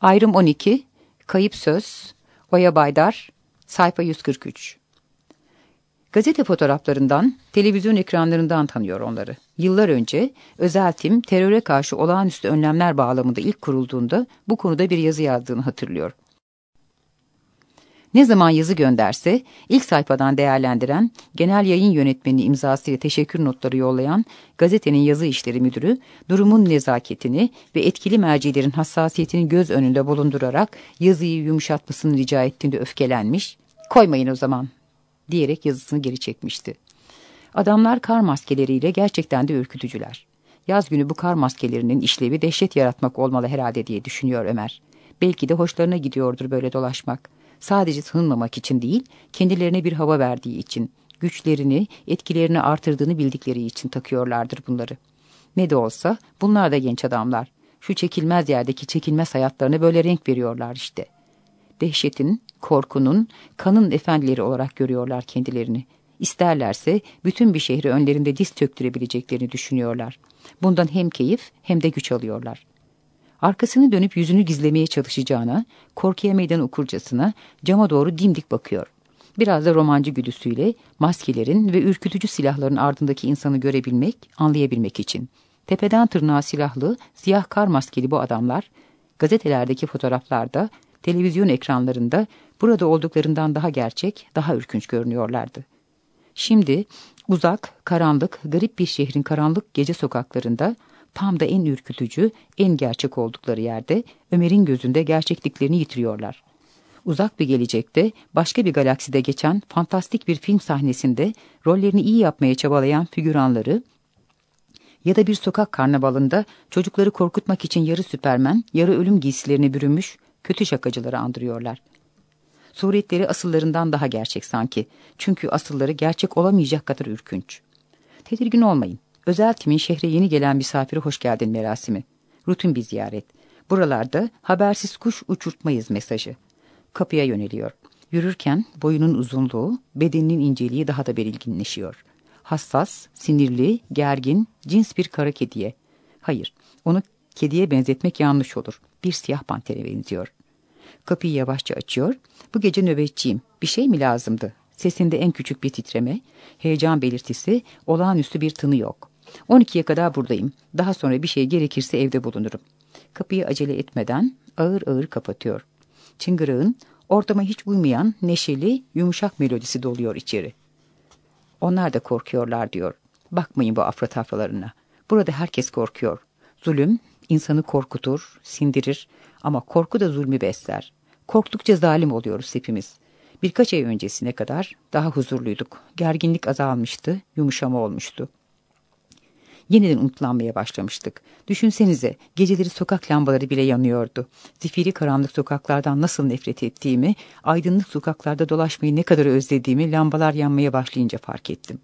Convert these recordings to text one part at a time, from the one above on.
Ayrım 12, Kayıp Söz, Oya Baydar, sayfa 143. Gazete fotoğraflarından, televizyon ekranlarından tanıyor onları. Yıllar önce özel tim teröre karşı olağanüstü önlemler bağlamında ilk kurulduğunda bu konuda bir yazı yazdığını hatırlıyor. Ne zaman yazı gönderse ilk sayfadan değerlendiren, genel yayın yönetmeni imzasıyla teşekkür notları yollayan gazetenin yazı işleri müdürü durumun nezaketini ve etkili mercilerin hassasiyetini göz önünde bulundurarak yazıyı yumuşatmasını rica ettiğinde öfkelenmiş, "Koymayın o zaman," diyerek yazısını geri çekmişti. Adamlar kar maskeleriyle gerçekten de ürkütücüler. Yaz günü bu kar maskelerinin işlevi dehşet yaratmak olmalı herhalde diye düşünüyor Ömer. Belki de hoşlarına gidiyordur böyle dolaşmak. Sadece tanınmamak için değil, kendilerine bir hava verdiği için, güçlerini, etkilerini artırdığını bildikleri için takıyorlardır bunları. Ne de olsa bunlar da genç adamlar. Şu çekilmez yerdeki çekilmez hayatlarına böyle renk veriyorlar işte. Dehşetin, korkunun, kanın efendileri olarak görüyorlar kendilerini. İsterlerse bütün bir şehri önlerinde diz çöktürebileceklerini düşünüyorlar. Bundan hem keyif hem de güç alıyorlar. Arkasını dönüp yüzünü gizlemeye çalışacağına, korkuya meydan okurcasına cama doğru dimdik bakıyor. Biraz da romancı güdüsüyle maskelerin ve ürkütücü silahların ardındaki insanı görebilmek, anlayabilmek için. Tepeden tırnağa silahlı, siyah kar maskeli bu adamlar, gazetelerdeki fotoğraflarda, televizyon ekranlarında burada olduklarından daha gerçek, daha ürkünç görünüyorlardı. Şimdi uzak, karanlık, garip bir şehrin karanlık gece sokaklarında, tam da en ürkütücü, en gerçek oldukları yerde Ömer'in gözünde gerçekliklerini yitiriyorlar. Uzak bir gelecekte, başka bir galakside geçen fantastik bir film sahnesinde rollerini iyi yapmaya çabalayan figüranları ya da bir sokak karnavalında çocukları korkutmak için yarı Süpermen, yarı ölüm giysilerine bürünmüş kötü şakacıları andırıyorlar. Suretleri asıllarından daha gerçek sanki. Çünkü asılları gerçek olamayacak kadar ürkünç. Tedirgin olmayın. Özel timin şehre yeni gelen misafiri hoş geldin merasimi. Rutin bir ziyaret. Buralarda habersiz kuş uçurtmayız mesajı. Kapıya yöneliyor. Yürürken boyunun uzunluğu, bedeninin inceliği daha da belirginleşiyor. Hassas, sinirli, gergin, cins bir kara kediye. Hayır, onu kediye benzetmek yanlış olur. Bir siyah pantere benziyor. Kapıyı yavaşça açıyor. "Bu gece nöbetçiyim. Bir şey mi lazımdı?" Sesinde en küçük bir titreme, heyecan belirtisi, olağanüstü bir tını yok. 12'ye kadar buradayım. Daha sonra bir şey gerekirse evde bulunurum. Kapıyı acele etmeden ağır ağır kapatıyor. Çıngırağın ortama hiç uymayan neşeli, yumuşak melodisi doluyor içeri. "Onlar da korkuyorlar," diyor. "Bakmayın bu afra-tafralarına. Burada herkes korkuyor. Zulüm insanı korkutur, sindirir ama korku da zulmü besler. Korktukça zalim oluyoruz hepimiz. Birkaç ay öncesine kadar daha huzurluyduk. Gerginlik azalmıştı, yumuşama olmuştu. Yeniden umutlanmaya başlamıştık. Düşünsenize, geceleri sokak lambaları bile yanıyordu. Zifiri karanlık sokaklardan nasıl nefret ettiğimi, aydınlık sokaklarda dolaşmayı ne kadar özlediğimi lambalar yanmaya başlayınca fark ettim.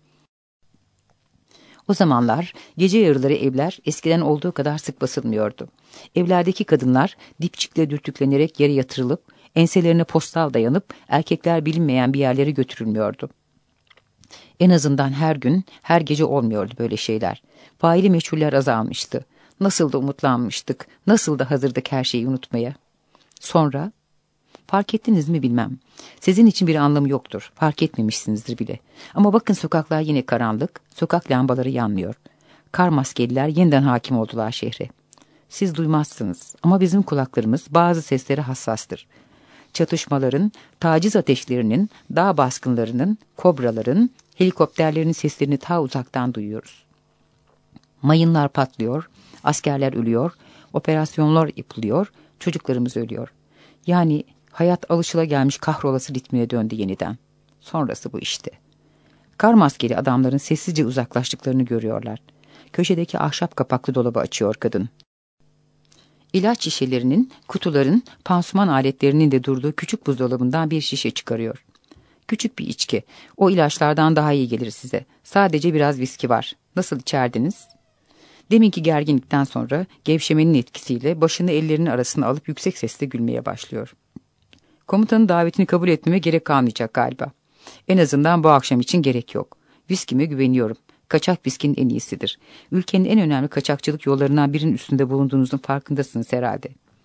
O zamanlar gece yarıları evler eskiden olduğu kadar sık basılmıyordu. Evlerdeki kadınlar dipçikle dürtüklenerek yere yatırılıp, enselerine postal dayanıp erkekler bilinmeyen bir yerlere götürülmüyordu. En azından her gün, her gece olmuyordu böyle şeyler. Faili meçhuller azalmıştı. Nasıl da umutlanmıştık, nasıl da hazırdık her şeyi unutmaya. Sonra, fark ettiniz mi bilmem. Sizin için bir anlamı yoktur, fark etmemişsinizdir bile. Ama bakın sokaklar yine karanlık, sokak lambaları yanmıyor. Kar maskeliler yeniden hakim oldular şehre. Siz duymazsınız ama bizim kulaklarımız bazı seslere hassastır. Çatışmaların, taciz ateşlerinin, dağ baskınlarının, kobraların, helikopterlerin seslerini ta uzaktan duyuyoruz. Mayınlar patlıyor, askerler ölüyor, operasyonlar yapılıyor, çocuklarımız ölüyor. Yani hayat alışılagelmiş kahrolası ritmine döndü yeniden. Sonrası bu işte. Kar maskeli adamların sessizce uzaklaştıklarını görüyorlar. Köşedeki ahşap kapaklı dolabı açıyor kadın. İlaç şişelerinin, kutuların, pansuman aletlerinin de durduğu küçük buzdolabından bir şişe çıkarıyor. Küçük bir içki. O ilaçlardan daha iyi gelir size. Sadece biraz viski var. Nasıl içerdiniz? Deminki gerginlikten sonra gevşemenin etkisiyle başını ellerinin arasına alıp yüksek sesle gülmeye başlıyor. Komutanın davetini kabul etmeme gerek kalmayacak galiba. En azından bu akşam için gerek yok. Viskime güveniyorum. Kaçak viskinin en iyisidir. Ülkenin en önemli kaçakçılık yollarından birinin üstünde bulunduğunuzun farkındasınız herhalde.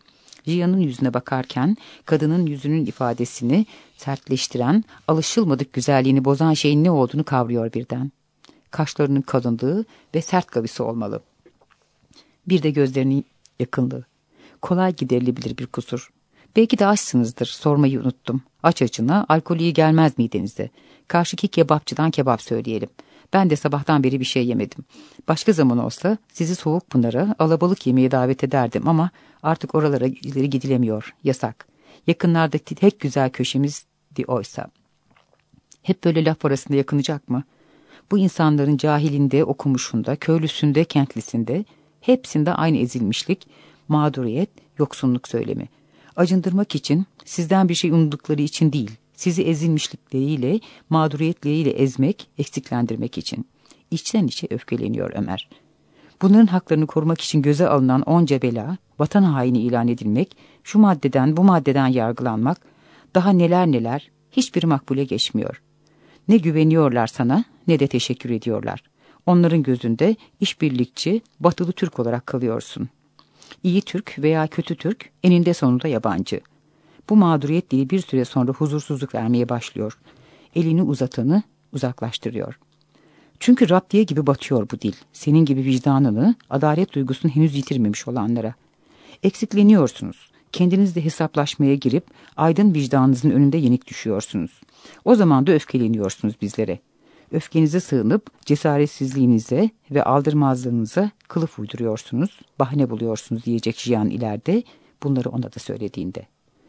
Cihan'ın yüzüne bakarken kadının yüzünün ifadesini sertleştiren, alışılmadık güzelliğini bozan şeyin ne olduğunu kavruyor birden. Kaşlarının kalınlığı ve sert gavisi olmalı. Bir de gözlerinin yakınlığı. Kolay giderilebilir bir kusur. Belki de açsınızdır, sormayı unuttum. Aç açına alkolü iyi gelmez midenize. Karşıki kebapçıdan kebap söyleyelim. Ben de sabahtan beri bir şey yemedim. Başka zaman olsa sizi Soğukpınar'a alabalık yemeye davet ederdim ama artık oralara ileri gidilemiyor. Yasak. Yakınlardaki tek güzel köşemizdi oysa. Hep böyle laf arasında yakınacak mı? Bu insanların cahilinde, okumuşunda, köylüsünde, kentlisinde, hepsinde aynı ezilmişlik, mağduriyet, yoksunluk söylemi. Acındırmak için, sizden bir şey umdukları için değil, sizi ezilmişlikleriyle, mağduriyetleriyle ezmek, eksiklendirmek için. İçten içe öfkeleniyor Ömer. Bunların haklarını korumak için göze alınan onca bela, vatan haini ilan edilmek, şu maddeden bu maddeden yargılanmak, daha neler neler, hiçbiri makbule geçmiyor. Ne güveniyorlar sana ne de teşekkür ediyorlar. Onların gözünde işbirlikçi, batılı Türk olarak kalıyorsun. İyi Türk veya kötü Türk eninde sonunda yabancı. Bu mağduriyet dili bir süre sonra huzursuzluk vermeye başlıyor. Elini uzatanı uzaklaştırıyor. Çünkü raptiye gibi batıyor bu dil. Senin gibi vicdanını, adalet duygusunu henüz yitirmemiş olanlara. Eksikleniyorsunuz. Kendinizle hesaplaşmaya girip aydın vicdanınızın önünde yenik düşüyorsunuz. O zaman da öfkeleniyorsunuz bizlere. Öfkenize sığınıp cesaretsizliğinize ve aldırmazlığınıza kılıf uyduruyorsunuz, bahane buluyorsunuz diyecek Cihan ileride bunları ona da söylediğinde.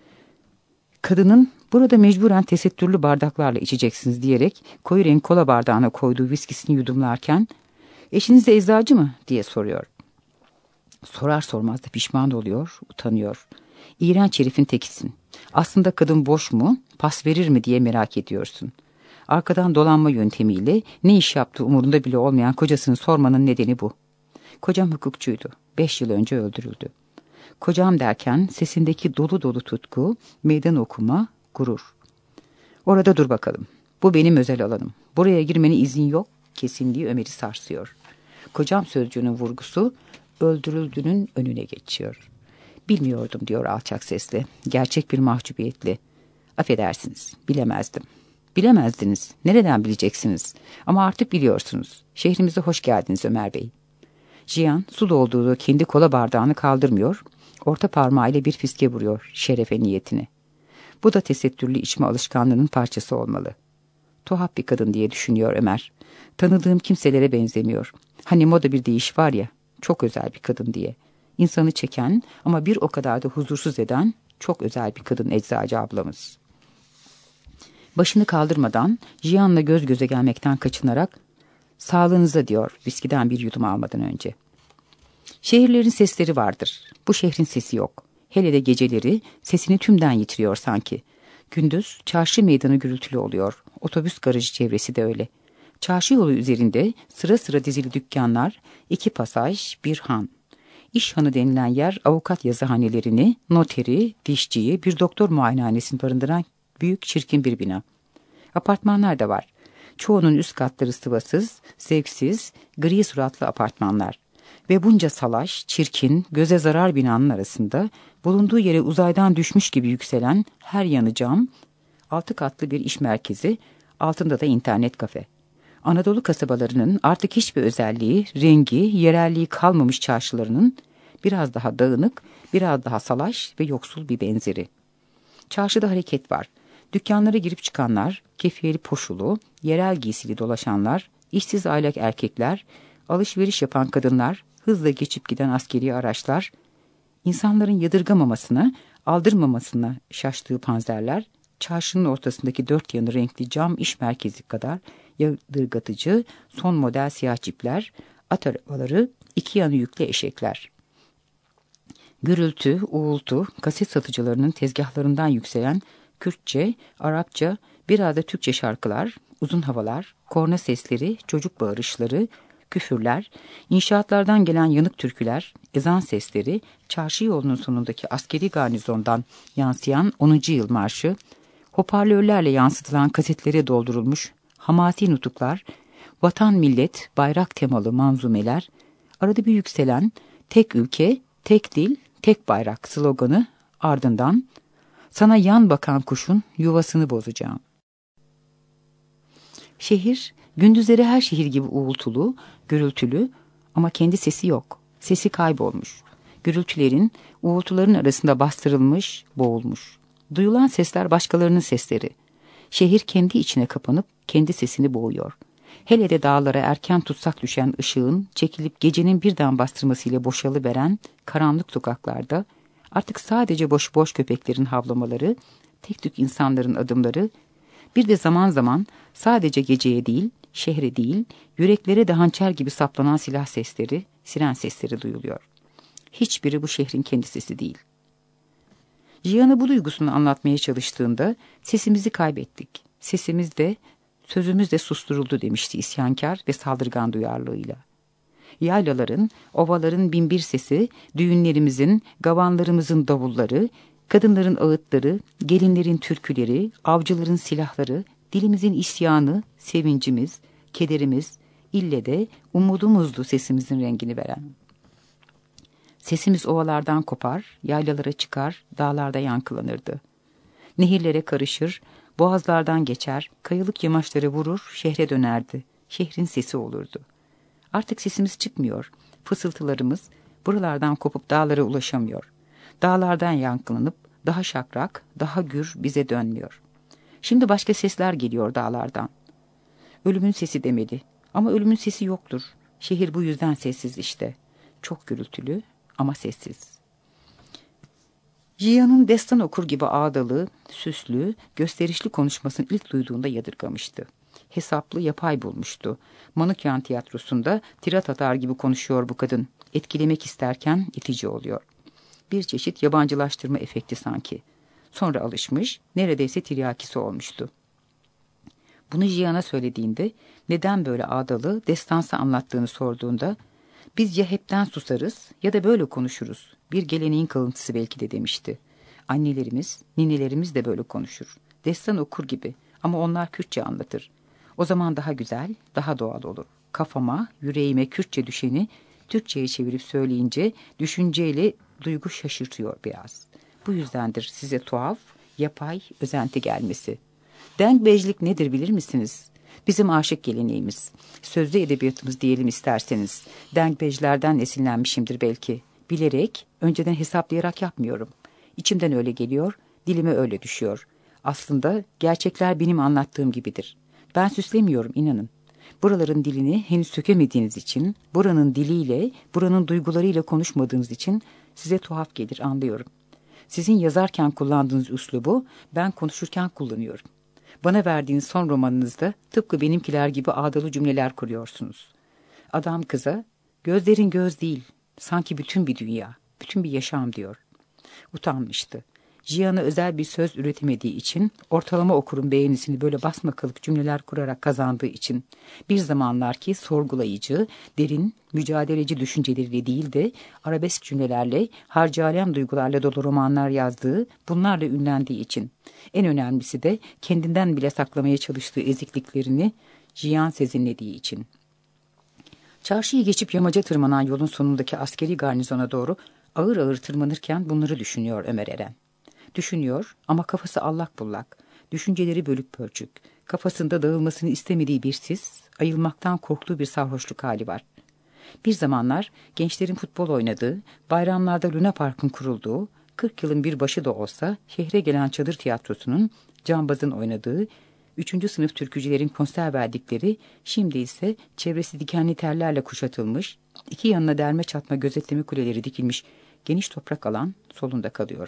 Kadının burada mecburen tesettürlü bardaklarla içeceksiniz diyerek koyu renk kola bardağına koyduğu viskisini yudumlarken eşiniz de eczacı mı diye soruyor. Sorar sormaz da pişman oluyor, utanıyor. İğrenç herifin tekisin. Aslında kadın boş mu, pas verir mi diye merak ediyorsun. Arkadan dolanma yöntemiyle ne iş yaptığı umurunda bile olmayan kocasını sormanın nedeni bu. Kocam hukukçuydu. 5 yıl önce öldürüldü. Kocam derken sesindeki dolu dolu tutku, meydan okuma, gurur. Orada dur bakalım. Bu benim özel alanım. Buraya girmene izin yok. Kesinliği Ömer'i sarsıyor. Kocam sözcüğünün vurgusu öldürüldüğünün önüne geçiyor. Bilmiyordum diyor alçak sesle, gerçek bir mahcubiyetle. Affedersiniz, bilemezdim. Bilemezdiniz, nereden bileceksiniz? Ama artık biliyorsunuz. Şehrimize hoş geldiniz Ömer Bey. Cihan su doldurduğu kendi kola bardağını kaldırmıyor, orta parmağıyla bir fiske vuruyor şerefe niyetini. Bu da tesettürlü içme alışkanlığının parçası olmalı. Tuhaf bir kadın diye düşünüyor Ömer. Tanıdığım kimselere benzemiyor. Hani moda bir deyiş var ya, çok özel bir kadın diye. İnsanı çeken ama bir o kadar da huzursuz eden çok özel bir kadın eczacı ablamız. Başını kaldırmadan Cihan'la göz göze gelmekten kaçınarak sağlığınıza diyor viskiden bir yudum almadan önce. Şehirlerin sesleri vardır. Bu şehrin sesi yok. Hele de geceleri sesini tümden yitiriyor sanki. Gündüz çarşı meydanı gürültülü oluyor. Otobüs garajı çevresi de öyle. Çarşı yolu üzerinde sıra sıra dizili dükkanlar, 2 pasaj, bir han. İş hanı denilen yer avukat yazıhanelerini, noteri, dişçiyi, bir doktor muayenehanesini barındıran büyük çirkin bir bina. Apartmanlar da var. Çoğunun üst katları sıvasız, zevksiz, gri suratlı apartmanlar. Ve bunca salaş, çirkin, göze zarar binanın arasında bulunduğu yere uzaydan düşmüş gibi yükselen her yanı cam, 6 katlı bir iş merkezi, altında da internet kafe. Anadolu kasabalarının artık hiçbir özelliği, rengi, yerelliği kalmamış çarşılarının biraz daha dağınık, biraz daha salaş ve yoksul bir benzeri. Çarşıda hareket var. Dükkanlara girip çıkanlar, kefiyeli poşulu, yerel giysili dolaşanlar, işsiz aylak erkekler, alışveriş yapan kadınlar, hızla geçip giden askeri araçlar, insanların yadırgamamasına, aldırmamasına şaştığı panzerler, çarşının ortasındaki 4 yanı renkli cam iş merkezi kadar yadırgatıcı son model siyah cipler, at arabaları, 2 yanı yüklü eşekler. Gürültü, uğultu, kaset satıcılarının tezgahlarından yükselen Kürtçe, Arapça, biraz da Türkçe şarkılar, uzun havalar, korna sesleri, çocuk bağırışları, küfürler, inşaatlardan gelen yanık türküler, ezan sesleri, çarşı yolunun sonundaki askeri garnizondan yansıyan 10. yıl marşı, hoparlörlerle yansıtılan kasetlere doldurulmuş hamasi nutuklar, vatan millet, bayrak temalı manzumeler, arada bir yükselen tek ülke, tek dil, tek bayrak sloganı Ardından sana yan bakan kuşun yuvasını bozacağım. Şehir, gündüzleri her şehir gibi uğultulu, gürültülü ama kendi sesi yok. Sesi kaybolmuş. Gürültülerin, uğultuların arasında bastırılmış, boğulmuş. Duyulan sesler başkalarının sesleri. Şehir kendi içine kapanıp kendi sesini boğuyor. Hele de dağlara erken tutsak düşen ışığın çekilip gecenin birden bastırmasıyla boşalıveren karanlık sokaklarda artık sadece boş boş köpeklerin havlamaları, tek tük insanların adımları, bir de zaman zaman sadece geceye değil, şehre değil, yüreklere de hançer gibi saplanan silah sesleri, siren sesleri duyuluyor. Hiçbiri bu şehrin kendi sesi değil. Cihan'a bu duygusunu anlatmaya çalıştığında sesimizi kaybettik. Sesimiz de, sözümüz de susturuldu demişti isyankar ve saldırgan duyarlılığıyla. Yaylaların, ovaların binbir sesi, düğünlerimizin, gavanlarımızın davulları, kadınların ağıtları, gelinlerin türküleri, avcıların silahları, dilimizin isyanı, sevincimiz, kederimiz, ille de umudumuzdu sesimizin rengini veren. Sesimiz ovalardan kopar, yaylalara çıkar, dağlarda yankılanırdı. Nehirlere karışır, boğazlardan geçer, kayalık yamaçları vurur, şehre dönerdi. Şehrin sesi olurdu. Artık sesimiz çıkmıyor. Fısıltılarımız buralardan kopup dağlara ulaşamıyor. Dağlardan yankılanıp daha şakrak, daha gür bize dönmüyor. Şimdi başka sesler geliyor dağlardan. Ölümün sesi demeli ama ölümün sesi yoktur. Şehir bu yüzden sessiz işte. Çok gürültülü ama sessiz. Cihan'ın destan okur gibi ağdalı, süslü, gösterişli konuşmasını ilk duyduğunda yadırgamıştı. Hesaplı, yapay bulmuştu. Manukyan tiyatrosunda tirat atar gibi konuşuyor bu kadın. Etkilemek isterken itici oluyor. Bir çeşit yabancılaştırma efekti sanki. Sonra alışmış, neredeyse tiryakisi olmuştu. Bunu Cihan'a söylediğinde, neden böyle ağdalı, destansı anlattığını sorduğunda, biz ya hepten susarız ya da böyle konuşuruz. Bir geleneğin kalıntısı belki de demişti. Annelerimiz, ninelerimiz de böyle konuşur. Destan okur gibi ama onlar Kürtçe anlatır. O zaman daha güzel, daha doğal olur. Kafama, yüreğime Kürtçe düşeni Türkçe'ye çevirip söyleyince düşünceyle duygu şaşırtıyor biraz. Bu yüzdendir size tuhaf, yapay, özenti gelmesi. Denkbejlik nedir bilir misiniz? Bizim aşık geleneğimiz. Sözlü edebiyatımız diyelim isterseniz. Denkbejlerden esinlenmişimdir belki. Bilerek, önceden hesaplayarak yapmıyorum. İçimden öyle geliyor, dilime öyle düşüyor. Aslında gerçekler benim anlattığım gibidir. Ben süslemiyorum, inanın. Buraların dilini henüz sökemediğiniz için, buranın diliyle, buranın duygularıyla konuşmadığınız için size tuhaf gelir, anlıyorum. Sizin yazarken kullandığınız üslubu ben konuşurken kullanıyorum. Bana verdiğiniz son romanınızda tıpkı benimkiler gibi ağdalı cümleler kuruyorsunuz. Adam kıza, gözlerin göz değil, sanki bütün bir dünya, bütün bir yaşam diyor. Utanmıştı. Cihan'a özel bir söz üretemediği için, ortalama okurun beğenisini böyle basmakalık cümleler kurarak kazandığı için, bir zamanlar ki sorgulayıcı, derin, mücadeleci düşünceleriyle değil de arabesk cümlelerle, harcalem duygularla dolu romanlar yazdığı, bunlarla ünlendiği için, en önemlisi de kendinden bile saklamaya çalıştığı ezikliklerini Cihan sezinlediği için. Çarşıyı geçip yamaca tırmanan yolun sonundaki askeri garnizona doğru ağır ağır tırmanırken bunları düşünüyor Ömer Eren. Düşünüyor ama kafası allak bullak, düşünceleri bölük pörçük, kafasında dağılmasını istemediği bir sis, ayılmaktan korktuğu bir sarhoşluk hali var. Bir zamanlar gençlerin futbol oynadığı, bayramlarda Luna Park'ın kurulduğu, 40 yılın bir başı da olsa şehre gelen çadır tiyatrosunun, cambazın oynadığı, 3. sınıf türkücülerin konser verdikleri, şimdi ise çevresi dikenli tellerle kuşatılmış, iki yanına derme çatma gözetleme kuleleri dikilmiş geniş toprak alan solunda kalıyor.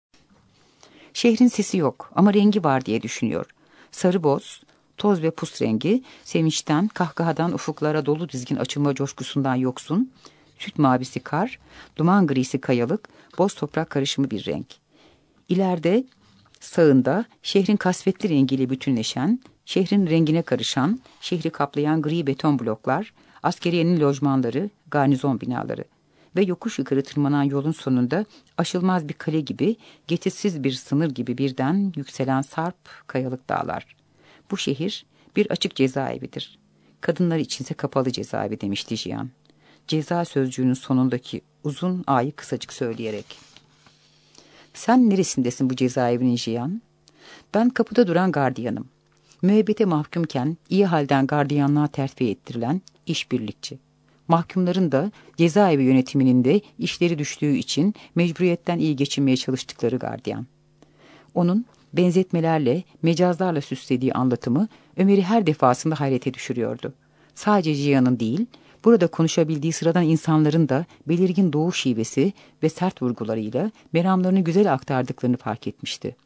Şehrin sesi yok ama rengi var diye düşünüyor. Sarı boz, toz ve pus rengi, sevinçten, kahkahadan ufuklara dolu dizgin açılma coşkusundan yoksun, süt mavisi kar, duman grisi kayalık, boz toprak karışımı bir renk. İleride, sağında, şehrin kasvetli rengiyle bütünleşen, şehrin rengine karışan, şehri kaplayan gri beton bloklar, askeriyenin lojmanları, garnizon binaları. Ve yokuş yukarı tırmanan yolun sonunda aşılmaz bir kale gibi, geçitsiz bir sınır gibi birden yükselen sarp kayalık dağlar. Bu şehir bir açık cezaevidir. Kadınlar içinse kapalı cezaevi demişti Cihan. Ceza sözcüğünün sonundaki uzun a'yı kısacık söyleyerek. Sen neresindesin bu cezaevinin Jiyan? Ben kapıda duran gardiyanım. Müebbete mahkumken iyi halden gardiyanlığa terfi ettirilen işbirlikçi. Mahkumların da cezaevi yönetiminin de işleri düştüğü için mecburiyetten iyi geçinmeye çalıştıkları gardiyan. Onun benzetmelerle, mecazlarla süslediği anlatımı Ömer'i her defasında hayrete düşürüyordu. Sadece Jiyan'ın değil, burada konuşabildiği sıradan insanların da belirgin doğu şivesi ve sert vurgularıyla meramlarını güzel aktardıklarını fark etmişti.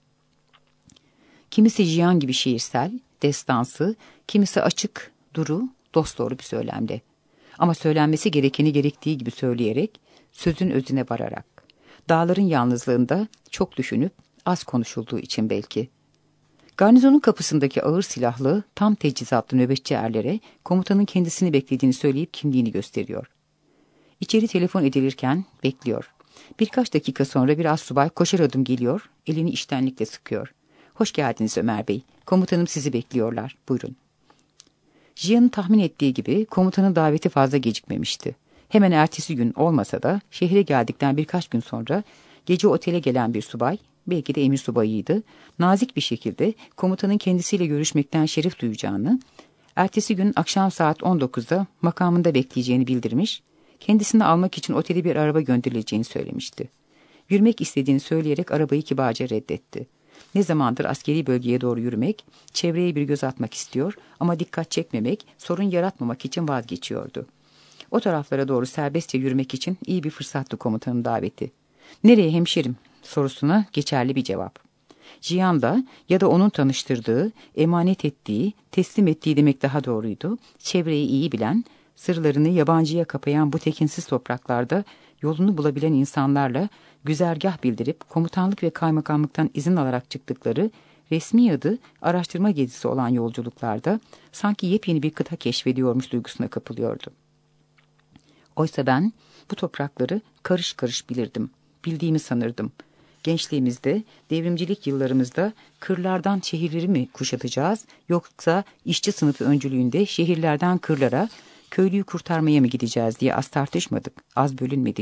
Kimisi Jiyan gibi şiirsel, destansı, kimisi açık, duru, dosdoğru bir söylemde. Ama söylenmesi gerekeni gerektiği gibi söyleyerek, sözün özüne vararak. Dağların yalnızlığında çok düşünüp az konuşulduğu için belki. Garnizonun kapısındaki ağır silahlı, tam teçhizatlı nöbetçi erlere komutanın kendisini beklediğini söyleyip kimliğini gösteriyor. İçeri telefon edilirken bekliyor. Birkaç dakika sonra bir astsubay koşar adım geliyor, elini içtenlikle sıkıyor. Hoş geldiniz Ömer Bey. Komutanım sizi bekliyorlar. Buyurun. Jiyan'ın tahmin ettiği gibi komutanın daveti fazla gecikmemişti. Hemen ertesi gün olmasa da şehre geldikten birkaç gün sonra gece otele gelen bir subay, belki de emir subayıydı, nazik bir şekilde komutanın kendisiyle görüşmekten şeref duyacağını, ertesi gün akşam saat 19'da makamında bekleyeceğini bildirmiş, kendisini almak için otele bir araba gönderileceğini söylemişti. Yürümek istediğini söyleyerek arabayı kibarca reddetti. Ne zamandır askeri bölgeye doğru yürümek, çevreye bir göz atmak istiyor ama dikkat çekmemek, sorun yaratmamak için vazgeçiyordu. O taraflara doğru serbestçe yürümek için iyi bir fırsattı komutanın daveti. Nereye hemşerim sorusuna geçerli bir cevap. Jiyan da ya da onun tanıştırdığı, emanet ettiği, teslim ettiği demek daha doğruydu, çevreyi iyi bilen, sırlarını yabancıya kapayan bu tekinsiz topraklarda yolunu bulabilen insanlarla güzergah bildirip komutanlık ve kaymakamlıktan izin alarak çıktıkları resmi adı araştırma gezisi olan yolculuklarda sanki yepyeni bir kıta keşfediyormuş duygusuna kapılıyordu. Oysa ben bu toprakları karış karış bilirdim, bildiğimi sanırdım. Gençliğimizde, devrimcilik yıllarımızda kırlardan şehirleri mi kuşatacağız, yoksa işçi sınıfı öncülüğünde şehirlerden kırlara, köylüyü kurtarmaya mı gideceğiz diye az tartışmadık, az bölünmedik.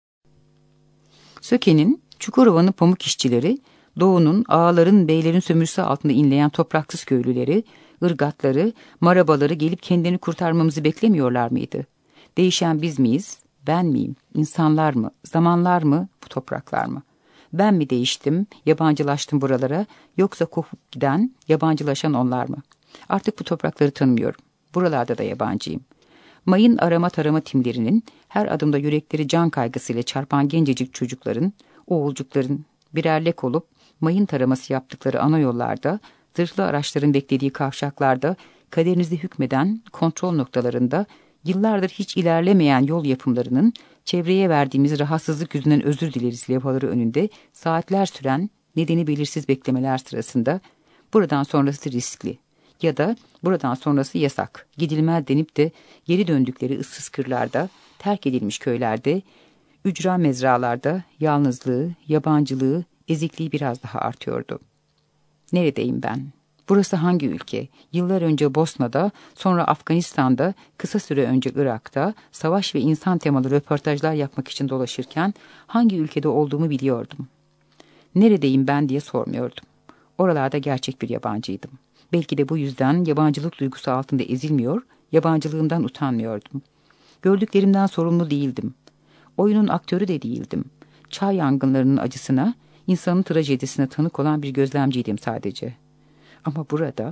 Söke'nin, Çukurova'nın pamuk işçileri, Doğu'nun, ağaların, beylerin sömürüsü altında inleyen topraksız köylüleri, ırgatları, marabaları gelip kendini kurtarmamızı beklemiyorlar mıydı? Değişen biz miyiz, ben miyim, insanlar mı, zamanlar mı, bu topraklar mı? Ben mi değiştim, yabancılaştım buralara, yoksa kopup giden, yabancılaşan onlar mı? Artık bu toprakları tanımıyorum. Buralarda da yabancıyım. Mayın arama tarama timlerinin, her adımda yürekleri can kaygısıyla çarpan gencecik çocukların, oğulcukların birer lek olup mayın taraması yaptıkları ana yollarda, zırhlı araçların beklediği kavşaklarda, kaderinizi hükmeden kontrol noktalarında, yıllardır hiç ilerlemeyen yol yapımlarının, çevreye verdiğimiz rahatsızlık yüzünden özür dileriz levhaları önünde saatler süren, nedeni belirsiz beklemeler sırasında, buradan sonrası riskli ya da buradan sonrası yasak, gidilmez denip de geri döndükleri ıssız kırlarda, terk edilmiş köylerde, ücra mezralarda yalnızlığı, yabancılığı, ezikliği biraz daha artıyordu. Neredeyim ben? Burası hangi ülke? Yıllar önce Bosna'da, sonra Afganistan'da, kısa süre önce Irak'ta, savaş ve insan temalı röportajlar yapmak için dolaşırken hangi ülkede olduğumu biliyordum. Neredeyim ben diye sormuyordum. Oralarda gerçek bir yabancıydım. Belki de bu yüzden yabancılık duygusu altında ezilmiyor, yabancılığımdan utanmıyordum. Gördüklerimden sorumlu değildim. Oyunun aktörü de değildim. Çağ yangınlarının acısına, insanın trajedisine tanık olan bir gözlemciydim sadece. Ama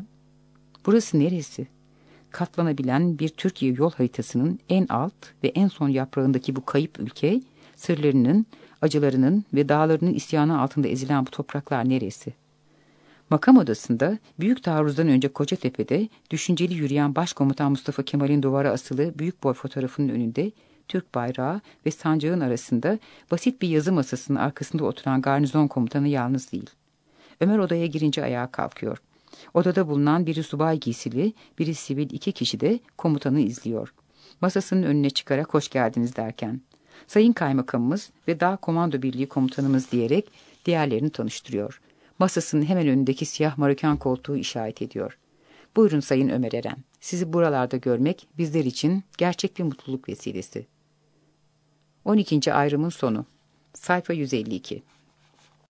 burası neresi? Katlanabilen bir Türkiye yol haritasının en alt ve en son yaprağındaki bu kayıp ülke, sırlarının, acılarının ve dağlarının isyanı altında ezilen bu topraklar neresi? Makam odasında büyük taarruzdan önce Kocatepe'de düşünceli yürüyen Başkomutan Mustafa Kemal'in duvara asılı büyük boy fotoğrafının önünde Türk bayrağı ve sancağın arasında basit bir yazı masasının arkasında oturan garnizon komutanı yalnız değil. Ömer odaya girince ayağa kalkıyor. Odada bulunan biri subay giysili, biri sivil 2 kişi de komutanı izliyor. Masasının önüne çıkarak hoş geldiniz derken, Sayın Kaymakamımız ve Dağ Komando Birliği komutanımız diyerek diğerlerini tanıştırıyor. Masasının hemen önündeki siyah maroken koltuğu işaret ediyor. Buyurun Sayın Ömer Eren, sizi buralarda görmek bizler için gerçek bir mutluluk vesilesi. 12. ayrımın sonu. Sayfa 152.